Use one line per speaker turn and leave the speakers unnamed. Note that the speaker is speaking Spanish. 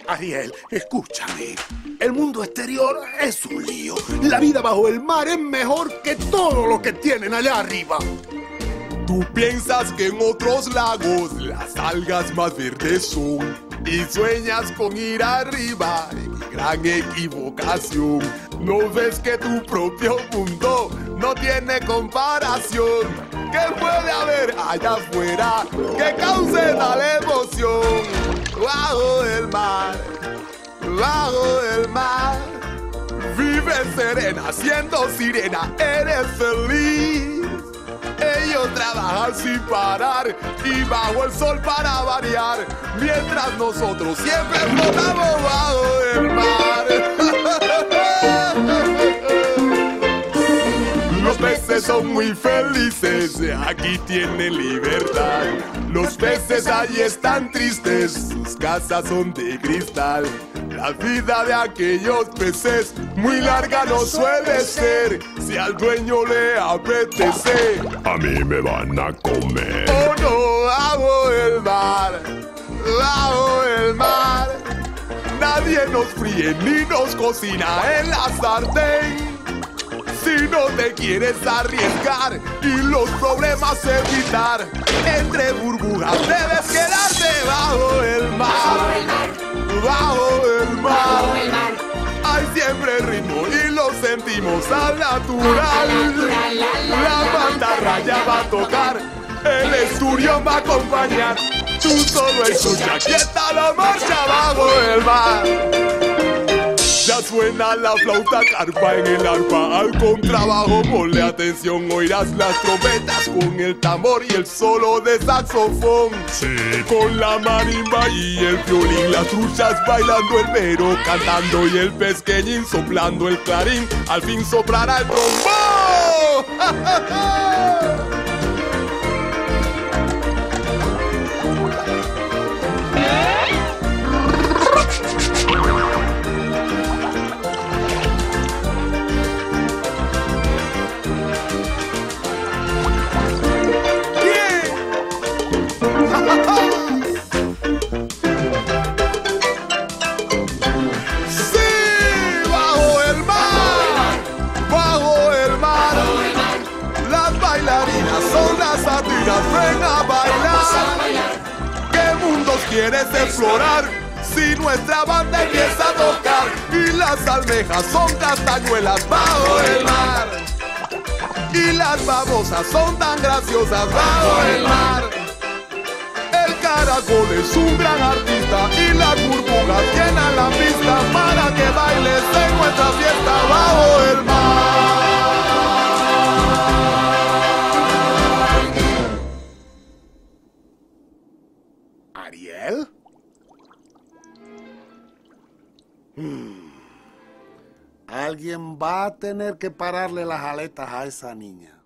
Ariel, escúchame. El mundo exterior es un lío. La vida bajo el mar es mejor que todo lo que tienen allá arriba.
Tú piensas que en otros lagos las algas más verdes son y sueñas con ir arriba. Gran equivocación. ¿No ves que tu propio mundo no tiene comparación? ¿Qué puede haber allá afuera que cause tal emoción? Bajo el mar, vive serena, siendo sirena, eres feliz. Ellos trabajan sin parar y bajo el sol para variar, mientras nosotros siempre flotamos bajo el mar. Los peces son muy felices, aquí tienen libertad. Los peces allí están tristes, sus casas son de cristal. La vida de aquellos peces muy larga no suele ser. Si al dueño le apetece,
a mí me van a comer.
Oh no, bajo el mar, bajo el mar. Nadie nos fríe ni nos cocina en la sartén. Si no te quieres arriesgar y los problemas evitar, entre burbujas debes quedarte bajo el mar. Bajo el mar. Hay siempre ritmo y lo sentimos al natural. La mantarraya va a tocar, el esturión va a acompañar. Tú solo escucha, aquí está la marcha bajo el mar. Ya suena la flauta carpa en el arpa, al contrabajo ponle atención, oirás las trompetas con el tambor y el solo de saxofón.
Sí.
Con la marimba y el violín, las truchas bailando el mero, cantando y el pesqueñín soplando el clarín, al fin soplará el trombón. Son las sardinas, ven a bailar. ¿Qué mundos quieres explorar? Si nuestra banda empieza a tocar y las almejas son castañuelas bajo el mar y las babosas son tan graciosas bajo el mar. El caracol es un gran artista y las burbujas llenan la pista para que bailes en nuestra fiesta bajo el mar.
¿Ariel? Alguien va a tener que pararle las aletas a esa niña.